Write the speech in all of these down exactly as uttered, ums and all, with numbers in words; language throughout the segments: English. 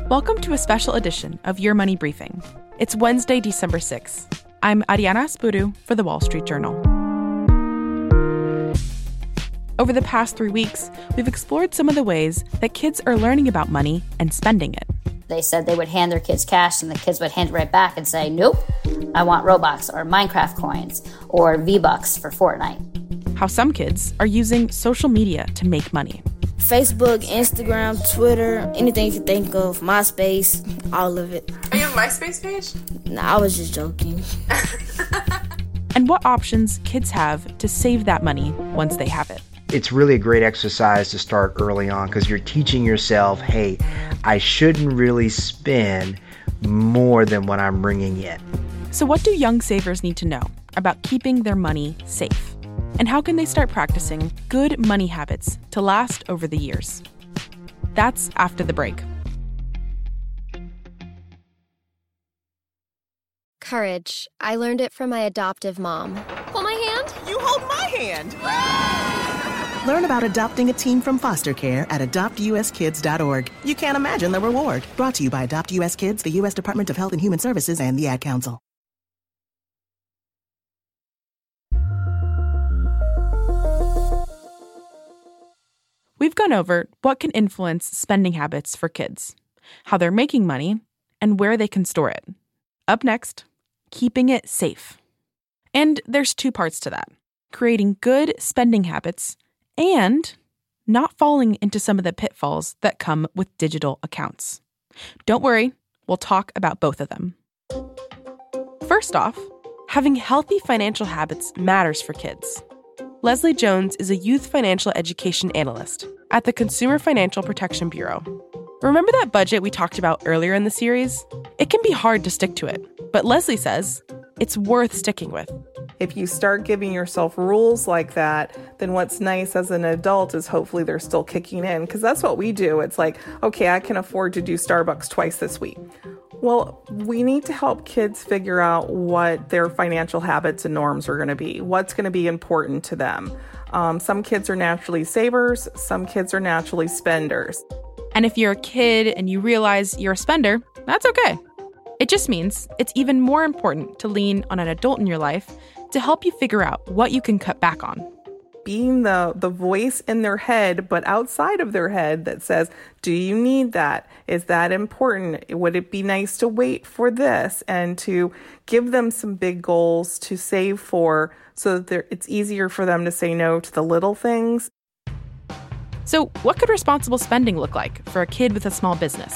Welcome to a special edition of Your Money Briefing. It's Wednesday, December sixth. I'm Ariana Aspuru for The Wall Street Journal. Over the past three weeks, we've explored some of the ways that kids are learning about money and spending it. They said they would hand their kids cash and the kids would hand it right back and say, nope, I want Robux or Minecraft coins or V-Bucks for Fortnite. How some kids are using social media to make money. Facebook, Instagram, Twitter, anything you can think of, MySpace, all of it. Are you on a MySpace page? Nah, I was just joking. And what options kids have to save that money once they have it. It's really a great exercise to start early on because you're teaching yourself, hey, I shouldn't really spend more than what I'm bringing in. So what do young savers need to know about keeping their money safe? And how can they start practicing good money habits to last over the years? That's after the break. Courage. I learned it from my adoptive mom. Hold my hand. You hold my hand. Learn about adopting a teen from foster care at adopt u s kids dot org. You can't imagine the reward. Brought to you by Adopt U S Kids, the U S Department of Health and Human Services, and the Ad Council. We've gone over what can influence spending habits for kids, how they're making money, and where they can store it. Up next, keeping it safe. And there's two parts to that: creating good spending habits and not falling into some of the pitfalls that come with digital accounts. Don't worry, we'll talk about both of them. First off, having healthy financial habits matters for kids. Leslie Jones is a youth financial education analyst at the Consumer Financial Protection Bureau. Remember that budget we talked about earlier in the series? It can be hard to stick to it, but Leslie says it's worth sticking with. If you start giving yourself rules like that, then what's nice as an adult is hopefully they're still kicking in, because that's what we do. It's like, okay, I can afford to do Starbucks twice this week. Well, we need to help kids figure out what their financial habits and norms are going to be, what's going to be important to them. Um, some kids are naturally savers, some kids are naturally spenders. And if you're a kid and you realize you're a spender, that's okay. It just means it's even more important to lean on an adult in your life to help you figure out what you can cut back on. Being the, the voice in their head, but outside of their head that says, do you need that? Is that important? Would it be nice to wait for this? And to give them some big goals to save for so that it's easier for them to say no to the little things. So what could responsible spending look like for a kid with a small business?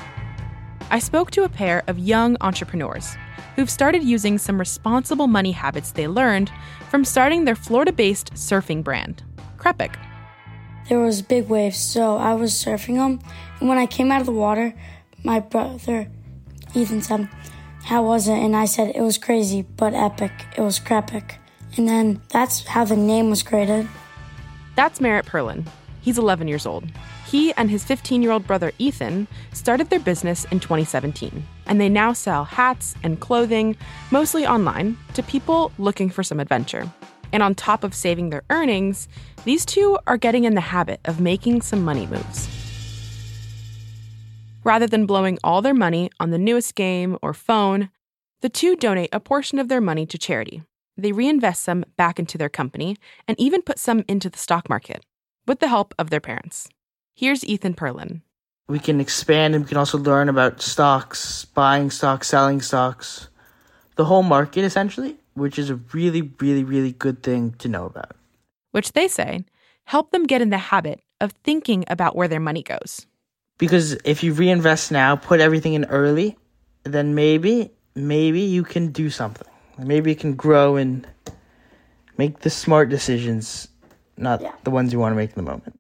I spoke to a pair of young entrepreneurs who've started using some responsible money habits they learned from starting their Florida-based surfing brand, Crepic. There was big waves, so I was surfing them. And when I came out of the water, my brother, Ethan, said, how was it? And I said, it was crazy, but epic. It was Crepic. And then that's how the name was created. That's Merritt Perlin. He's eleven years old. He and his fifteen-year-old brother, Ethan, started their business in twenty seventeen, and they now sell hats and clothing, mostly online, to people looking for some adventure. And on top of saving their earnings, these two are getting in the habit of making some money moves. Rather than blowing all their money on the newest game or phone, the two donate a portion of their money to charity. They reinvest some back into their company and even put some into the stock market, with the help of their parents. Here's Ethan Perlin. We can expand and we can also learn about stocks, buying stocks, selling stocks, the whole market essentially, which is a really, really, really good thing to know about. Which they say help them get in the habit of thinking about where their money goes. Because if you reinvest now, put everything in early, then maybe, maybe you can do something. Maybe you can grow and make the smart decisions, not yeah. the ones you want to make in the moment.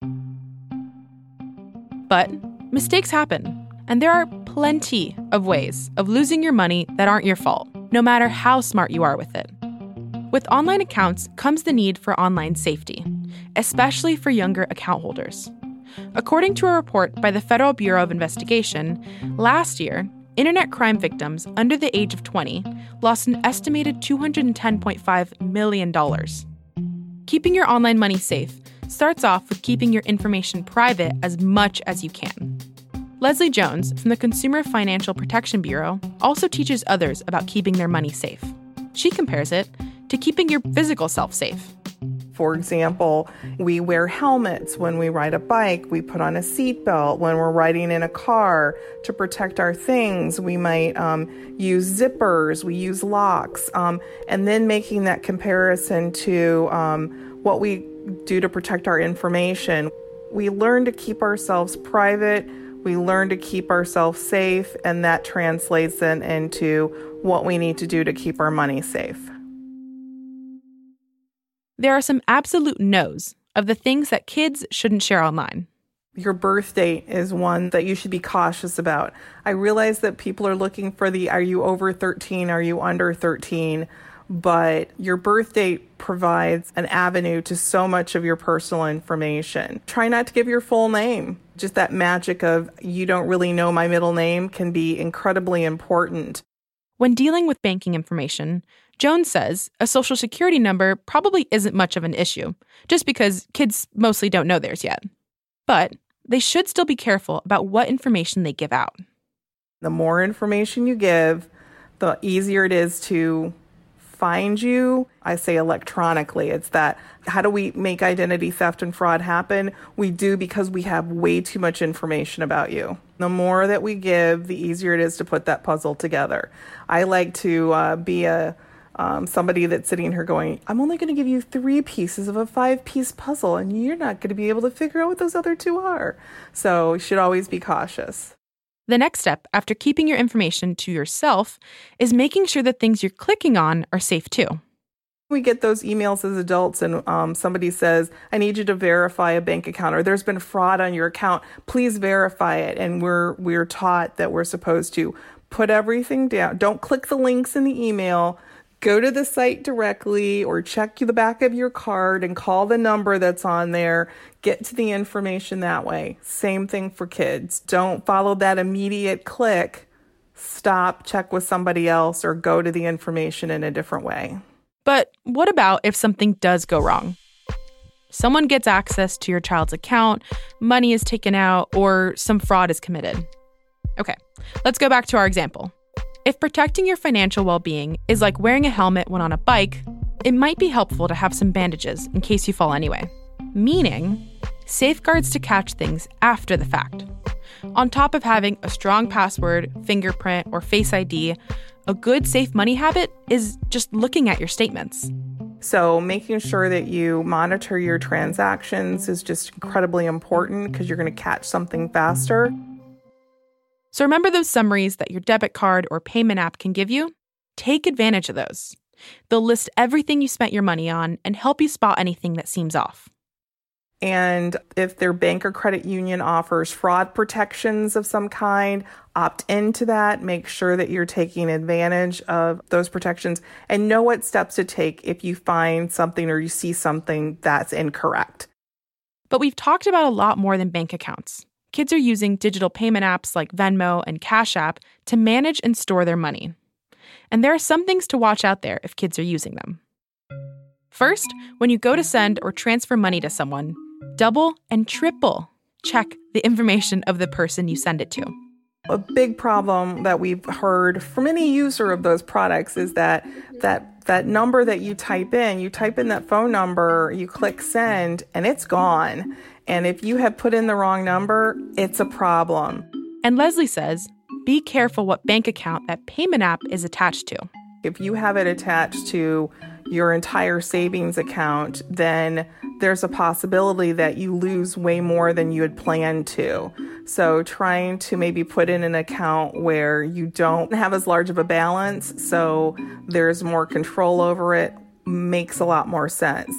But mistakes happen, and there are plenty of ways of losing your money that aren't your fault, no matter how smart you are with it. With online accounts comes the need for online safety, especially for younger account holders. According to a report by the Federal Bureau of Investigation, last year, internet crime victims under the age of twenty lost an estimated two hundred ten point five million dollars. Keeping your online money safe starts off with keeping your information private as much as you can. Leslie Jones from the Consumer Financial Protection Bureau also teaches others about keeping their money safe. She compares it to keeping your physical self safe. For example, we wear helmets when we ride a bike. We put on a seatbelt when we're riding in a car to protect our things. We might um, use zippers. We use locks. Um, and then making that comparison to um, what we do to protect our information. We learn to keep ourselves private. We learn to keep ourselves safe. And that translates then into what we need to do to keep our money safe. There are some absolute no's of the things that kids shouldn't share online. Your birth date is one that you should be cautious about. I realize that people are looking for the, are you over thirteen, are you under thirteen? But your birth date provides an avenue to so much of your personal information. Try not to give your full name. Just that magic of, you don't really know my middle name, can be incredibly important. When dealing with banking information, Jones says a social security number probably isn't much of an issue, just because kids mostly don't know theirs yet. But they should still be careful about what information they give out. The more information you give, the easier it is to find you. I say electronically. It's that, how do we make identity theft and fraud happen? We do because we have way too much information about you. The more that we give, the easier it is to put that puzzle together. I like to uh, be a Um, somebody that's sitting here going, I'm only going to give you three pieces of a five-piece puzzle, and you're not going to be able to figure out what those other two are. So you should always be cautious. The next step after keeping your information to yourself is making sure that things you're clicking on are safe too. We get those emails as adults and um, somebody says, I need you to verify a bank account, or there's been fraud on your account. Please verify it. And we're we're taught that we're supposed to put everything down. Don't click the links in the email. Go to the site directly or check the back of your card and call the number that's on there. Get to the information that way. Same thing for kids. Don't follow that immediate click. Stop, check with somebody else, or go to the information in a different way. But what about if something does go wrong? Someone gets access to your child's account, money is taken out, or some fraud is committed. Okay, let's go back to our example. If protecting your financial well-being is like wearing a helmet when on a bike, it might be helpful to have some bandages in case you fall anyway. Meaning, safeguards to catch things after the fact. On top of having a strong password, fingerprint, or Face I D, a good safe money habit is just looking at your statements. So making sure that you monitor your transactions is just incredibly important because you're going to catch something faster. So remember those summaries that your debit card or payment app can give you? Take advantage of those. They'll list everything you spent your money on and help you spot anything that seems off. And if their bank or credit union offers fraud protections of some kind, opt into that. Make sure that you're taking advantage of those protections and know what steps to take if you find something or you see something that's incorrect. But we've talked about a lot more than bank accounts. Kids are using digital payment apps like Venmo and Cash App to manage and store their money. And there are some things to watch out there if kids are using them. First, when you go to send or transfer money to someone, double and triple check the information of the person you send it to. A big problem that we've heard from any user of those products is that that that number that you type in, you type in that phone number, you click send, and it's gone. And if you have put in the wrong number, it's a problem. And Leslie says, be careful what bank account that payment app is attached to. If you have it attached to your entire savings account, then there's a possibility that you lose way more than you had planned to. So trying to maybe put in an account where you don't have as large of a balance, so there's more control over it, makes a lot more sense.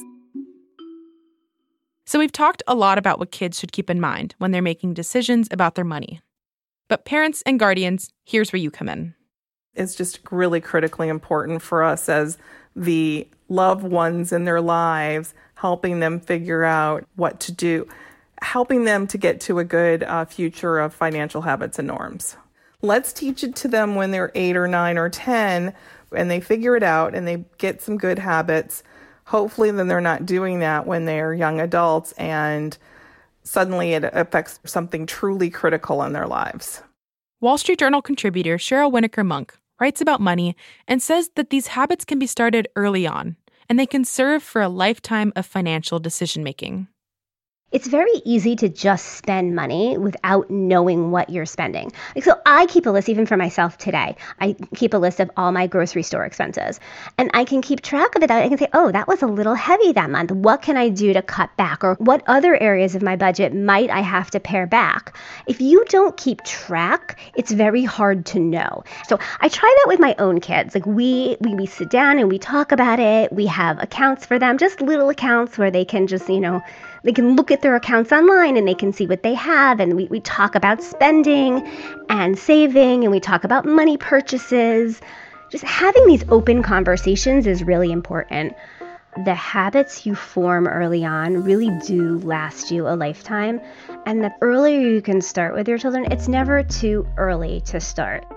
So we've talked a lot about what kids should keep in mind when they're making decisions about their money. But parents and guardians, here's where you come in. It's just really critically important for us as the loved ones in their lives, helping them figure out what to do, helping them to get to a good uh, future of financial habits and norms. Let's teach it to them when they're eight or nine or ten, and they figure it out and they get some good habits. Hopefully then they're not doing that when they're young adults and suddenly it affects something truly critical in their lives. Wall Street Journal contributor Cheryl Winokur Monk writes about money and says that these habits can be started early on, and they can serve for a lifetime of financial decision-making. It's very easy to just spend money without knowing what you're spending. So I keep a list, even for myself today. I keep a list of all my grocery store expenses. And I can keep track of it. I can say, oh, that was a little heavy that month. What can I do to cut back? Or what other areas of my budget might I have to pare back? If you don't keep track, it's very hard to know. So I try that with my own kids. Like we, we, we sit down and we talk about it. We have accounts for them, just little accounts where they can just, you know, they can look at their accounts online and they can see what they have. And we, we talk about spending and saving, and we talk about money purchases. Just having these open conversations is really important. The habits you form early on really do last you a lifetime. And the earlier you can start with your children, it's never too early to start.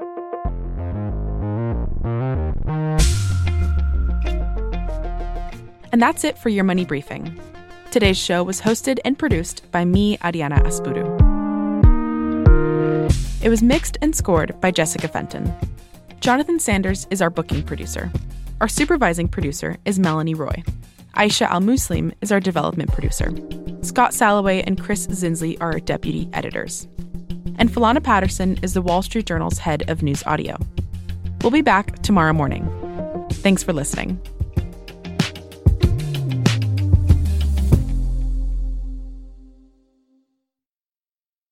And that's it for your Money Briefing. Today's show was hosted and produced by me, Ariana Aspuru. It was mixed and scored by Jessica Fenton. Jonathan Sanders is our booking producer. Our supervising producer is Melanie Roy. Aisha Al-Muslim is our development producer. Scott Salloway and Chris Zinsley are our deputy editors. And Philana Patterson is the Wall Street Journal's head of news audio. We'll be back tomorrow morning. Thanks for listening.